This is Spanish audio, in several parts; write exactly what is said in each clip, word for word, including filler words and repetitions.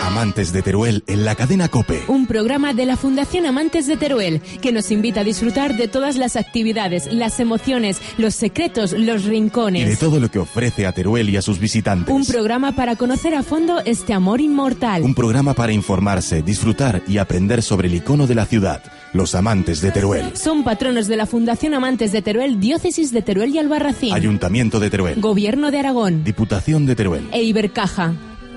Amantes de Teruel en la cadena COPE. Un programa de la Fundación Amantes de Teruel que nos invita a disfrutar de todas las actividades, las emociones, los secretos, los rincones. Y de todo lo que ofrece a Teruel y a sus visitantes. Un programa para conocer a fondo este amor inmortal. Un programa para informarse, disfrutar y aprender sobre el icono de la ciudad, los Amantes de Teruel. Son patronos de la Fundación Amantes de Teruel, Diócesis de Teruel y Albarracín. Ayuntamiento de Teruel. Gobierno de Aragón. Diputación de Teruel. E Ibercaja.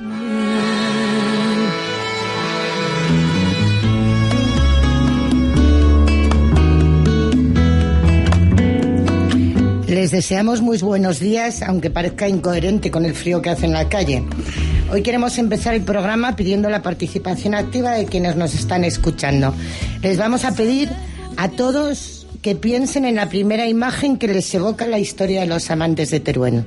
Les deseamos muy buenos días, aunque parezca incoherente con el frío que hace en la calle. Hoy queremos empezar el programa pidiendo la participación activa de quienes nos están escuchando. Les vamos a pedir a todos que piensen en la primera imagen que les evoca la historia de los Amantes de Teruel.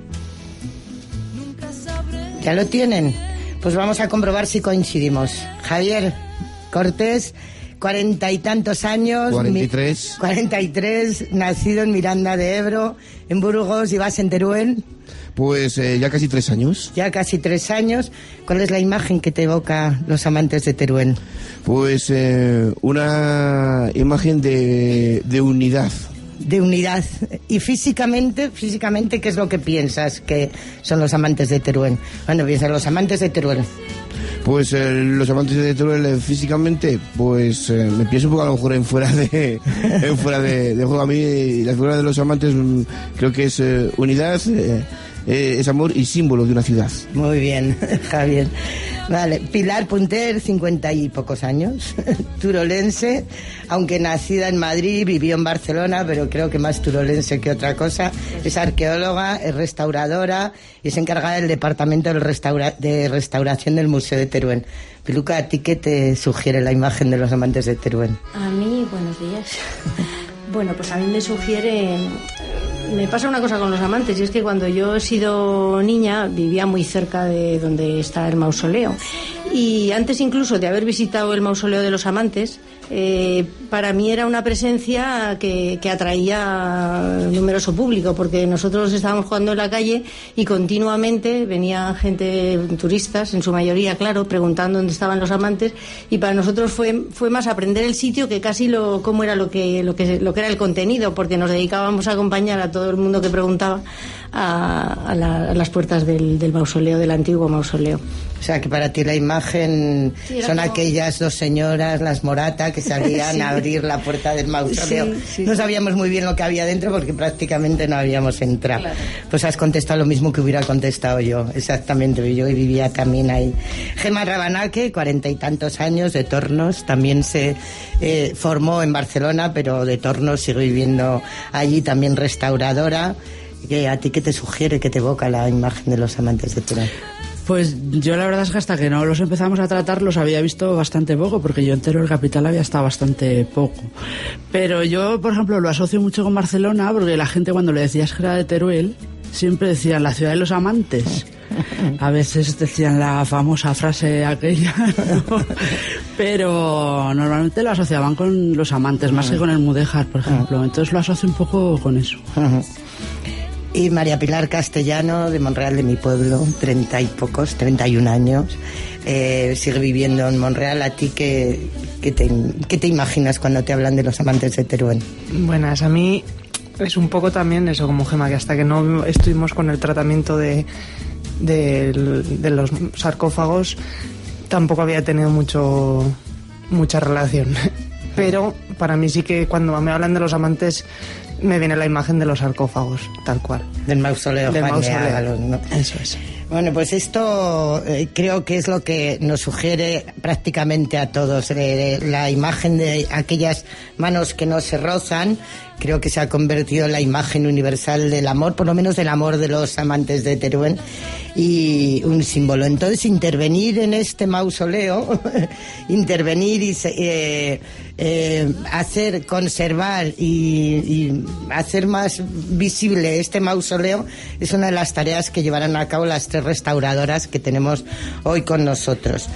¿Ya lo tienen? Pues vamos a comprobar si coincidimos. Javier Cortés, cuarenta y tantos años. Cuarenta y tres. Cuarenta y tres, nacido en Miranda de Ebro, en Burgos, y vas en Teruel. Pues eh, ya casi tres años. Ya casi tres años. ¿Cuál es la imagen que te evoca los Amantes de Teruel? Pues eh, una imagen de, de unidad. De unidad. Y físicamente, físicamente, ¿qué es lo que piensas que son los Amantes de Teruel? Bueno, piensa los Amantes de Teruel. Pues eh, los Amantes de Teruel eh, físicamente, pues eh, me pienso un poco a lo mejor en fuera de en fuera de, de juego. A mí la figura de los amantes mm, creo que es eh, unidad, eh, eh, es amor y símbolo de una ciudad. Muy bien, Javier. Vale, Pilar Punter, cincuenta y pocos años, turolense, aunque nacida en Madrid, vivió en Barcelona, pero creo que más turolense que otra cosa. Es arqueóloga, es restauradora y es encargada del departamento del restaura- de restauración del Museo de Teruel. Piluca, ¿a ti qué te sugiere la imagen de los Amantes de Teruel? A mí, buenos días. Bueno, pues a mí me sugiere... Me pasa una cosa con los amantes, y es que cuando yo he sido niña vivía muy cerca de donde está el mausoleo. Y antes incluso de haber visitado el mausoleo de los amantes, eh, para mí era una presencia que, que atraía numeroso público, porque nosotros estábamos jugando en la calle y continuamente venía gente, turistas, en su mayoría, claro, preguntando dónde estaban los amantes, y para nosotros fue, fue más aprender el sitio que casi lo, cómo era lo que, lo que, lo que era el contenido, porque nos dedicábamos a acompañar a todo el mundo que preguntaba a, a, la, a las puertas del, del mausoleo, del antiguo mausoleo. O sea, que para ti la imagen sí, son como... aquellas dos señoras, las Morata, que salían sí. a abrir la puerta del mausoleo. Sí, sí. No sabíamos muy bien lo que había dentro porque prácticamente no habíamos entrado. Claro. Pues has contestado lo mismo que hubiera contestado yo, exactamente. Yo vivía también ahí. Gemma Rabanaque, cuarenta y tantos años, de Tornos, también se eh, formó en Barcelona, pero de Tornos sigue viviendo allí, también restauradora. ¿A ti qué te sugiere, qué te evoca la imagen de los Amantes de Teruel? Pues yo la verdad es que hasta que no los empezamos a tratar los había visto bastante poco, porque yo en Teruel capital había estado bastante poco. Pero yo, por ejemplo, lo asocio mucho con Barcelona, porque la gente cuando le decías que era de Teruel siempre decían la ciudad de los amantes. A veces decían la famosa frase aquella, ¿no? Pero normalmente lo asociaban con los amantes, más que con el Mudéjar, por ejemplo. Entonces lo asocio un poco con eso. Y María Pilar Castellano, de Monreal, de mi pueblo, treinta y pocos, treinta y un años, eh, sigue viviendo en Monreal. ¿A ti qué, qué, te, qué te imaginas cuando te hablan de los Amantes de Teruel? Buenas, a mí es un poco también eso, como Gemma, que hasta que no estuvimos con el tratamiento de, de, de los sarcófagos, tampoco había tenido mucho mucha relación. Pero para mí sí que cuando me hablan de los amantes me viene la imagen de los sarcófagos, tal cual. Del mausoleo. Del Juan mausoleo. de Ágalos, ¿no? Eso es. Bueno, pues esto eh, creo que es lo que nos sugiere prácticamente a todos. Eh, la imagen de aquellas manos que no se rozan, creo que se ha convertido en la imagen universal del amor, por lo menos del amor de los Amantes de Teruel, y un símbolo. Entonces, intervenir en este mausoleo, intervenir y eh, eh, hacer, conservar y, y hacer más visible este mausoleo es una de las tareas que llevarán a cabo las tres restauradoras que tenemos hoy con nosotros.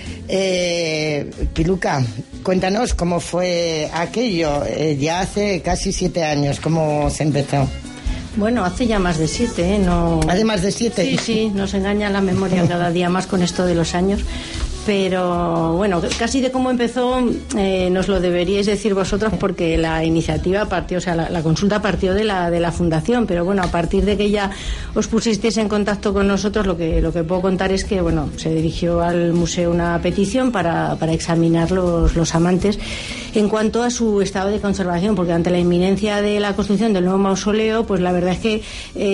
Eh, Piluca, cuéntanos cómo fue aquello, eh, ya hace casi siete años, ¿cómo se empezó? Bueno, hace ya más de siete, ¿eh? No... ¿Hace más de siete? Sí, sí, nos engaña la memoria cada día más con esto de los años. pero bueno, casi de cómo empezó eh, nos lo deberíais decir vosotros, porque la iniciativa partió, o sea, la, la consulta partió de la de la fundación, pero bueno, a partir de que ya os pusisteis en contacto con nosotros, lo que lo que puedo contar es que bueno, se dirigió al museo una petición para, para examinar los, los amantes en cuanto a su estado de conservación, porque ante la inminencia de la construcción del nuevo mausoleo, pues la verdad es que,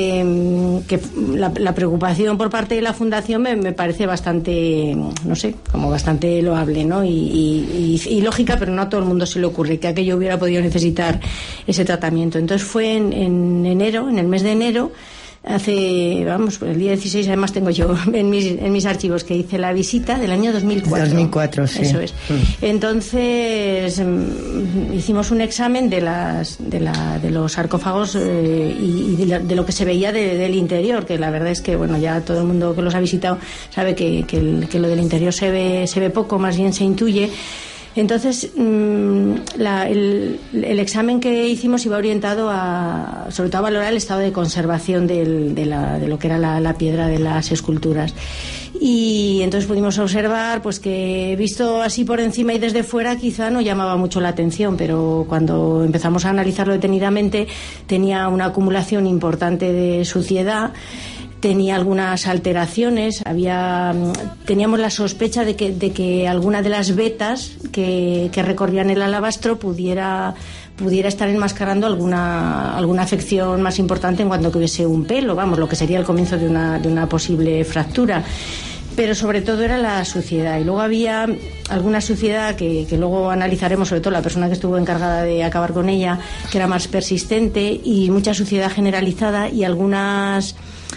eh, que la, la preocupación por parte de la fundación me, me parece bastante, no sé, como bastante loable, ¿no? Y, y, y, y lógica, pero no a todo el mundo se le ocurre que aquello hubiera podido necesitar ese tratamiento. Entonces fue en, en enero, en el mes de enero, hace, vamos, el día dieciséis, además tengo yo en mis, en mis archivos que hice la visita del año dos mil cuatro. dos mil cuatro, sí. Eso es. Entonces mm, hicimos un examen de las de, la, de los sarcófagos eh, y, y de, la, de lo que se veía de, del interior, que la verdad es que, bueno, ya todo el mundo que los ha visitado sabe que, que, el, que lo del interior se ve, se ve poco, más bien se intuye. Entonces, mmm, la, el, el examen que hicimos iba orientado a, sobre todo a valorar el estado de conservación del, de, la, de lo que era la, la piedra de las esculturas. Y entonces pudimos observar pues que, visto así por encima y desde fuera, quizá no llamaba mucho la atención, pero cuando empezamos a analizarlo detenidamente, tenía una acumulación importante de suciedad. Tenía algunas alteraciones, había, teníamos la sospecha de que, de que alguna de las vetas que, que recorrían el alabastro pudiera, pudiera estar enmascarando alguna, alguna afección más importante en cuanto que hubiese un pelo, vamos, lo que sería el comienzo de una, de una posible fractura. Pero sobre todo era la suciedad, y luego había alguna suciedad que, que luego analizaremos, sobre todo la persona que estuvo encargada de acabar con ella, que era más persistente, y mucha suciedad generalizada y algunas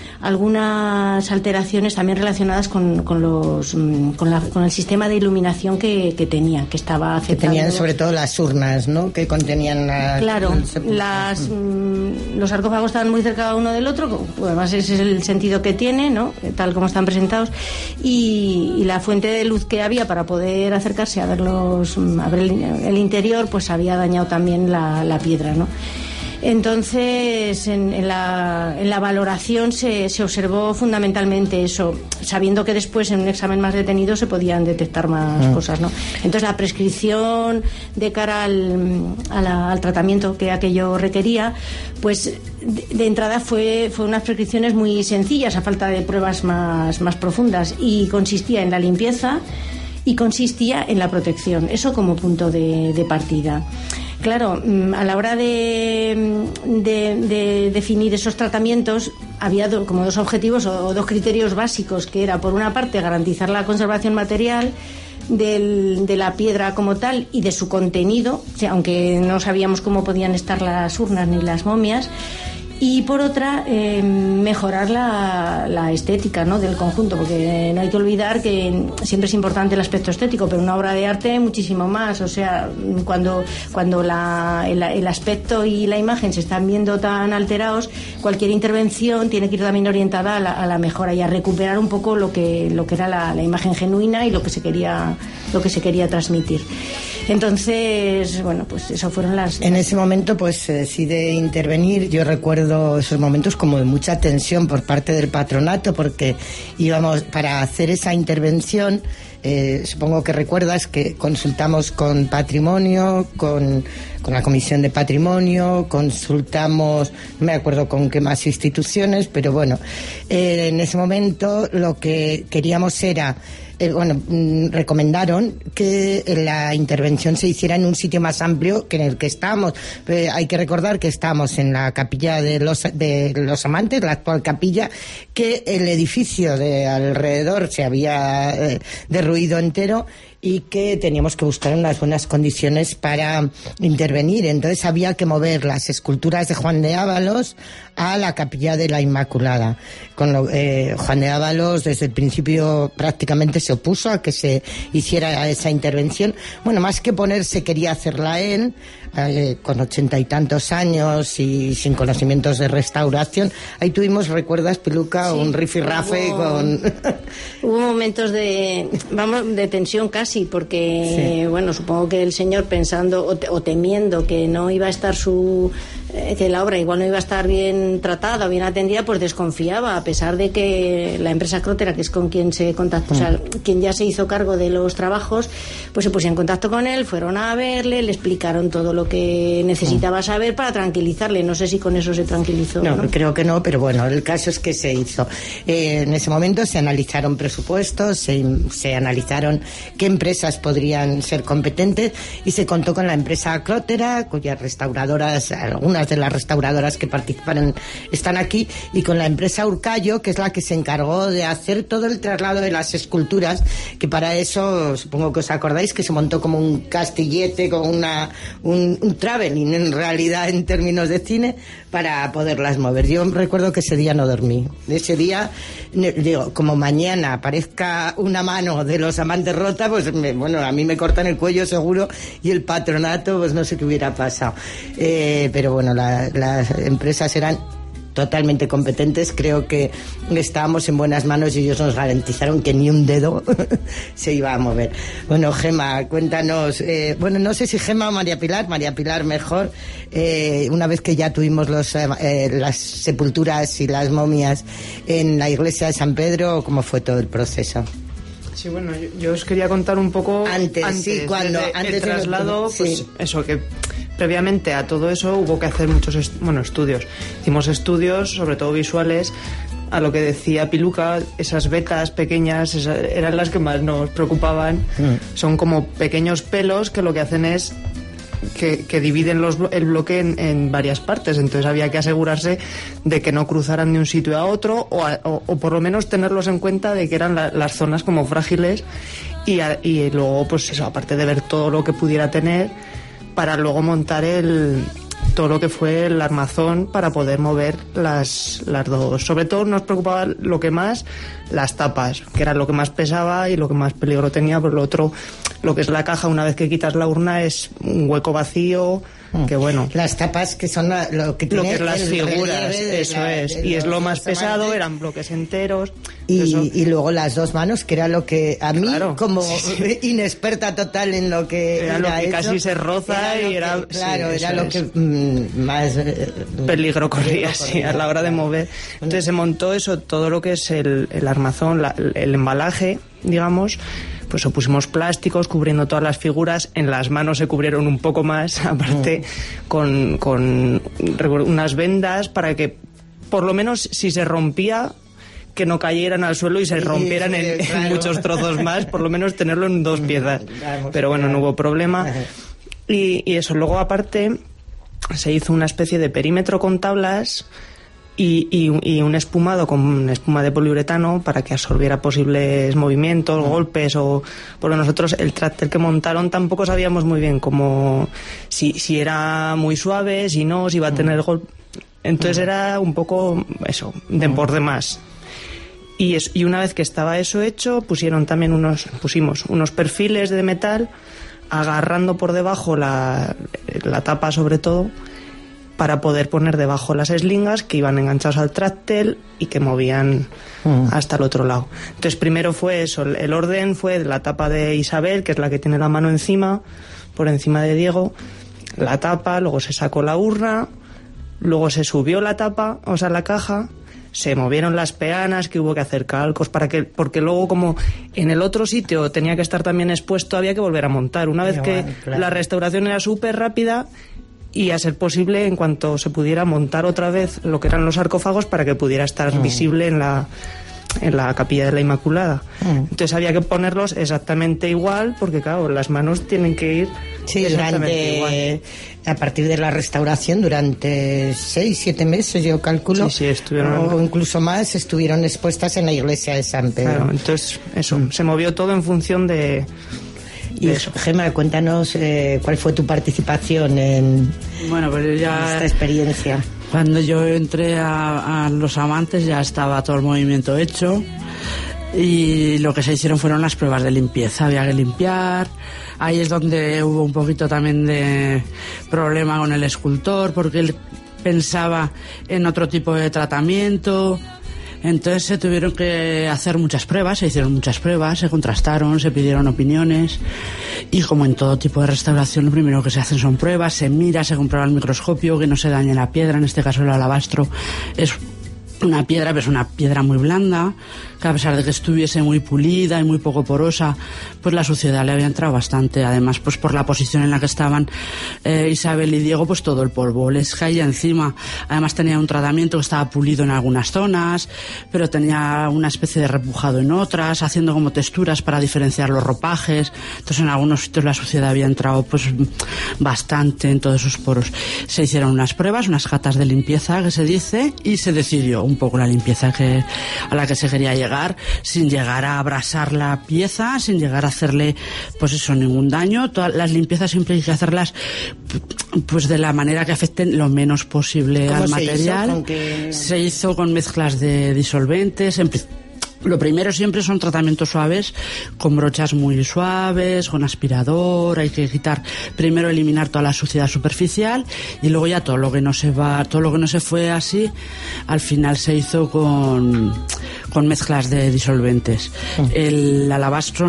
algunas alteraciones también relacionadas con, con los con, la, con el sistema de iluminación que, que tenía, que estaba afectando. Que tenían sobre todo las urnas, ¿no? Que contenían las... Claro, las, mm. los sarcófagos estaban muy cerca uno del otro, pues además ese es el sentido que tiene, ¿no? Tal como están presentados, y, y la fuente de luz que había para poder acercarse a verlos, a ver el, el interior, pues había dañado también la, la piedra, ¿no? Entonces, en, en, la, en la valoración se, se observó fundamentalmente eso, sabiendo que después en un examen más detenido se podían detectar más ah. cosas, ¿no? Entonces, la prescripción de cara al, a la, al tratamiento que aquello requería, pues de, de entrada fue, fue unas prescripciones muy sencillas, a falta de pruebas más, más profundas, y consistía en la limpieza y consistía en la protección, eso como punto de, de partida. Claro, a la hora de, de, de definir esos tratamientos había do, como dos objetivos o, o dos criterios básicos, que era, por una parte, garantizar la conservación material del, de la piedra como tal y de su contenido, o sea, aunque no sabíamos cómo podían estar las urnas ni las momias, y por otra, eh, mejorar la, la estética, ¿no?, del conjunto, porque no hay que olvidar que siempre es importante el aspecto estético, pero una obra de arte muchísimo más. O sea, cuando, cuando la, el, el aspecto y la imagen se están viendo tan alterados, cualquier intervención tiene que ir también orientada a la, a la mejora y a recuperar un poco lo que, lo que era la, la imagen genuina y lo que se quería, lo que se quería transmitir. Entonces, bueno, pues eso fueron las... En ese momento, pues se decide intervenir. Yo recuerdo esos momentos como de mucha tensión por parte del patronato, porque íbamos para hacer esa intervención. Eh, supongo que recuerdas que consultamos con Patrimonio, con, con la Comisión de Patrimonio, consultamos, no me acuerdo con qué más instituciones, pero bueno, eh, en ese momento lo que queríamos era... Eh, bueno, mm, recomendaron que la intervención se hiciera en un sitio más amplio que en el que estábamos. Eh, hay que recordar que estamos en la capilla de los, de los Amantes, la actual capilla, que el edificio de alrededor se había eh, derruido entero y que teníamos que buscar unas buenas condiciones para intervenir. Entonces había que mover las esculturas de Juan de Ábalos a la capilla de la Inmaculada. Con lo, eh, Juan de Ábalos desde el principio prácticamente se opuso a que se hiciera esa intervención. Bueno, más que ponerse, quería hacerla él, eh, con ochenta y tantos años y sin conocimientos de restauración. Ahí tuvimos, ¿recuerdas, Piluca? Sí, un rifirrafe hubo, con... hubo momentos de, vamos, de tensión casi, porque, sí. bueno, supongo que el señor pensando o, te, o temiendo que no iba a estar su... eh, que la obra igual no iba a estar bien tratada o bien atendida, pues desconfiaba, a pesar de que la empresa Crotera, que es con quien se contactó, mm. o sea, quien ya se hizo cargo de los trabajos, pues se pusieron en contacto con él, fueron a verle, le explicaron todo lo que necesitaba saber para tranquilizarle. No sé si con eso se tranquilizó. No, ¿no? creo que no, pero bueno, el caso es que se hizo. Eh, en ese momento se analizaron presupuestos, se, se analizaron qué empresas podrían ser competentes y se contó con la empresa Crotera, cuyas restauradoras, algunas de las restauradoras que participaron están aquí, y con la empresa Urcayo, que es la que se encargó de hacer todo el traslado de las esculturas, que para eso, supongo que os acordáis, que se montó como un castillete, con una un, un traveling en realidad en términos de cine, para poderlas mover. Yo recuerdo que ese día no dormí. Ese día, digo, como mañana aparezca una mano de los amantes rota, pues me, bueno, a mí me cortan el cuello seguro, y el patronato, pues no sé qué hubiera pasado. Eh, pero bueno, la, las empresas eran totalmente competentes. Creo que estábamos en buenas manos y ellos nos garantizaron que ni un dedo se iba a mover. Bueno, Gema, cuéntanos, eh, bueno, no sé si Gema o María Pilar, María Pilar mejor, eh, una vez que ya tuvimos los, eh, las sepulturas y las momias en la iglesia de San Pedro, ¿cómo fue todo el proceso? Sí, bueno, yo, yo os quería contar un poco antes, antes sí, cuando de, antes el traslado, de, pues sí. eso, que previamente a todo eso hubo que hacer muchos est- bueno, estudios. Hicimos estudios, sobre todo visuales, a lo que decía Piluca, esas vetas pequeñas esas eran las que más nos preocupaban. Mm. Son como pequeños pelos que lo que hacen es que, que dividen los, el bloque en, en varias partes, entonces había que asegurarse de que no cruzaran de un sitio a otro, o, a, o, o por lo menos tenerlos en cuenta de que eran la, las zonas como frágiles, y, a, y luego pues eso, aparte de ver todo lo que pudiera tener, para luego montar el todo lo que fue el armazón para poder mover las, las dos. Sobre todo nos preocupaba lo que más, las tapas, que era lo que más pesaba y lo que más peligro tenía, por lo otro, lo que es la caja, una vez que quitas la urna, es un hueco vacío, que bueno. Las tapas que son la, lo que tiene lo que es las figuras, eso la, es, y es lo más pesado, amantes. Eran bloques enteros. Y, y luego las dos manos, que era lo que a mí, claro, como sí. inexperta total en lo que era, era lo que eso, casi se roza era y era que, claro, sí, era lo es. que mm, más eh, peligro corría, sí, corría, a la hora de mover. Entonces se montó eso, todo lo que es el, el armazón, la, el embalaje, digamos. Pues pusimos plásticos cubriendo todas las figuras, en las manos se cubrieron un poco más, aparte mm. con, con unas vendas para que por lo menos si se rompía, que no cayeran al suelo y se rompieran sí, sí, en, claro. en muchos trozos más, por lo menos tenerlo en dos piezas. Pero bueno, no hubo problema. Y, y eso, luego aparte se hizo una especie de perímetro con tablas y, y, y un espumado con espuma de poliuretano para que absorbiera posibles movimientos, mm. golpes, o porque nosotros el trácter que montaron tampoco sabíamos muy bien cómo, si, si era muy suave, si no, si iba a tener mm. golpe. Entonces mm. era un poco eso, de por demás. Y, es, y una vez que estaba eso hecho, pusieron también unos, pusimos unos perfiles de metal agarrando por debajo la, la tapa sobre todo, para poder poner debajo las eslingas que iban enganchados al tráctil y que movían mm. hasta el otro lado. Entonces primero fue eso, el orden fue la tapa de Isabel, que es la que tiene la mano encima, por encima de Diego, la tapa, luego se sacó la urna, luego se subió la tapa, o sea la caja, se movieron las peanas, que hubo que hacer calcos para que, porque luego como en el otro sitio tenía que estar también expuesto, había que volver a montar. Una vez que claro. la restauración era súper rápida, y a ser posible en cuanto se pudiera montar otra vez lo que eran los sarcófagos para que pudiera estar mm. visible en la en la capilla de la Inmaculada. Mm. Entonces había que ponerlos exactamente igual, porque claro, las manos tienen que ir sí, exactamente durante, igual. A partir de la restauración, durante seis, siete meses, yo calculo, sí, sí, estuvieron, o incluso más, estuvieron expuestas en la iglesia de San Pedro. Claro, entonces eso, mm. se movió todo en función de... Y eso. Gema, cuéntanos eh, cuál fue tu participación en, bueno, pues ya en esta experiencia. Cuando yo entré a, a Los Amantes ya estaba todo el movimiento hecho y lo que se hicieron fueron las pruebas de limpieza. Había que limpiar. Ahí es donde hubo un poquito también de problema con el escultor, porque él pensaba en otro tipo de tratamiento. Entonces se tuvieron que hacer muchas pruebas, se hicieron muchas pruebas, se contrastaron, se pidieron opiniones, y como en todo tipo de restauración, lo primero que se hacen son pruebas, se mira, se comprueba al microscopio que no se dañe la piedra, en este caso el alabastro es una piedra, pero es una piedra muy blanda, que a pesar de que estuviese muy pulida y muy poco porosa, pues la suciedad le había entrado bastante. Además, pues por la posición en la que estaban eh, Isabel y Diego, pues todo el polvo les caía encima. Además tenía un tratamiento que estaba pulido en algunas zonas, pero tenía una especie de repujado en otras, haciendo como texturas para diferenciar los ropajes. Entonces en algunos sitios la suciedad había entrado pues bastante en todos esos poros. Se hicieron unas pruebas, unas catas de limpieza que se dice, y se decidió un poco la limpieza que, a la que se quería llegar, sin llegar a abrasar la pieza, sin llegar a hacerle pues eso, ningún daño. Todas las limpiezas siempre hay que hacerlas pues de la manera que afecten lo menos posible al material. Hizo? ¿Con qué? Se hizo con mezclas de disolventes. Lo primero siempre son tratamientos suaves, con brochas muy suaves, con aspirador. Hay que quitar, primero eliminar toda la suciedad superficial, y luego ya todo lo que no se va, todo lo que no se fue así, al final se hizo con, con mezclas de disolventes. El alabastro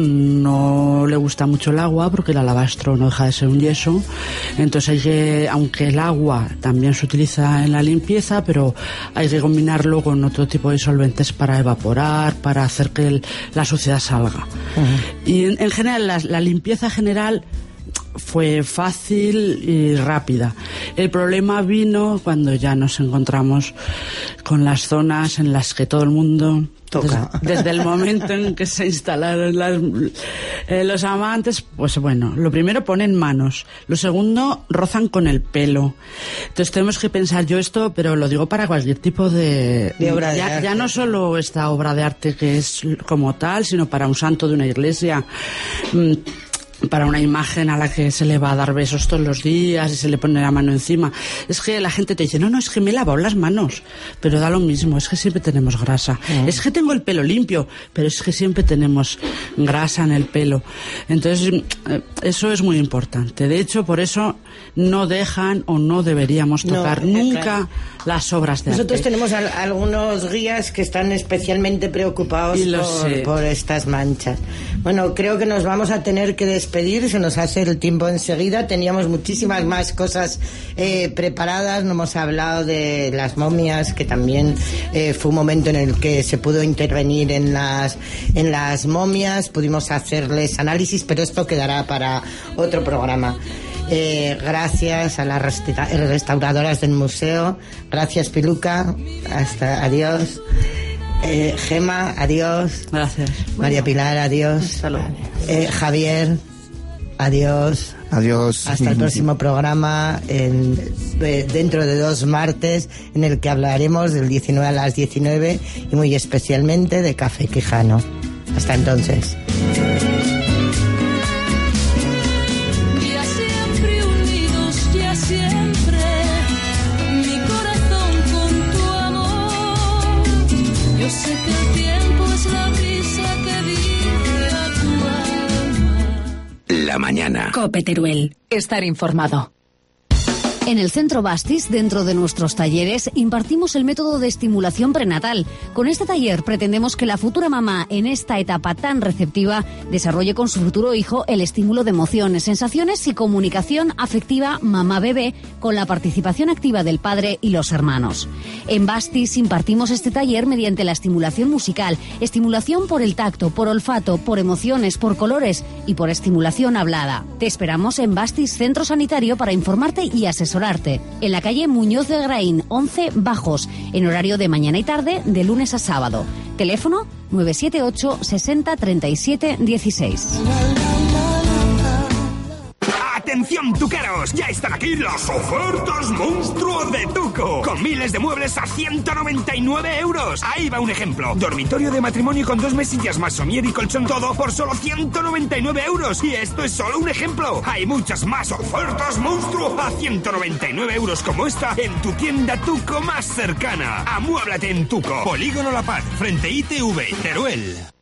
no le gusta mucho el agua, porque el alabastro no deja de ser un yeso. Entonces hay que, aunque el agua también se utiliza en la limpieza, pero hay que combinarlo con otro tipo de disolventes para evaporar, para hacer que el, la suciedad salga. Uh-huh. Y en, en general la, la limpieza general fue fácil y rápida. El problema vino cuando ya nos encontramos con las zonas en las que todo el mundo toca. Desde, desde el momento en que se instalaron las, eh, los amantes, pues bueno, lo primero ponen manos, lo segundo rozan con el pelo. Entonces tenemos que pensar, yo esto, pero lo digo para cualquier tipo de, de obra de ya, arte. Ya no solo esta obra de arte que es como tal, sino para un santo de una iglesia, mmm, para una imagen a la que se le va a dar besos todos los días y se le pone la mano encima. Es que la gente te dice, no, no, es que me he lavado las manos, pero da lo mismo, es que siempre tenemos grasa. Mm. Es que tengo el pelo limpio, pero es que siempre tenemos grasa en el pelo. Entonces, eso es muy importante. De hecho, por eso no dejan o no deberíamos tocar no, nunca claro. las obras de Nosotros arte. Nosotros tenemos a, algunos guías que están especialmente preocupados por, por estas manchas. Bueno, creo que nos vamos a tener que despedir, se nos hace el tiempo enseguida. Teníamos muchísimas más cosas eh, preparadas, no hemos hablado de las momias, que también eh, fue un momento en el que se pudo intervenir en las, en las momias, pudimos hacerles análisis, pero esto quedará para otro programa. Eh, gracias a las resta- restauradoras del museo, gracias Piluca, hasta adiós. Eh, Gema, adiós. Gracias. María Pilar, adiós. Hasta luego. Eh, Javier, adiós. Adiós. Hasta el próximo programa, en, eh, dentro de dos martes, en el que hablaremos del diecinueve a las diecinueve y muy especialmente de Café Quijano. Hasta entonces. La mañana. COPE Teruel. Estar informado. En el Centro Bastis, dentro de nuestros talleres, impartimos el método de estimulación prenatal. Con este taller pretendemos que la futura mamá, en esta etapa tan receptiva, desarrolle con su futuro hijo el estímulo de emociones, sensaciones y comunicación afectiva mamá-bebé, con la participación activa del padre y los hermanos. En Bastis impartimos este taller mediante la estimulación musical, estimulación por el tacto, por olfato, por emociones, por colores y por estimulación hablada. Te esperamos en Bastis Centro Sanitario para informarte y asesorarte. En la calle Muñoz de Graín, once Bajos, en horario de mañana y tarde, de lunes a sábado. Teléfono nueve siete ocho sesenta treinta y siete dieciséis. ¡Atención, tuqueros! ¡Ya están aquí las ofertas monstruo de Tuco! Con miles de muebles a ciento noventa y nueve euros. Ahí va un ejemplo. Dormitorio de matrimonio con dos mesillas más somier y colchón todo por solo ciento noventa y nueve euros. Y esto es solo un ejemplo. Hay muchas más ofertas monstruo a ciento noventa y nueve euros como esta en tu tienda Tuco más cercana. Amuéblate en Tuco. Polígono La Paz, frente I T V, Teruel.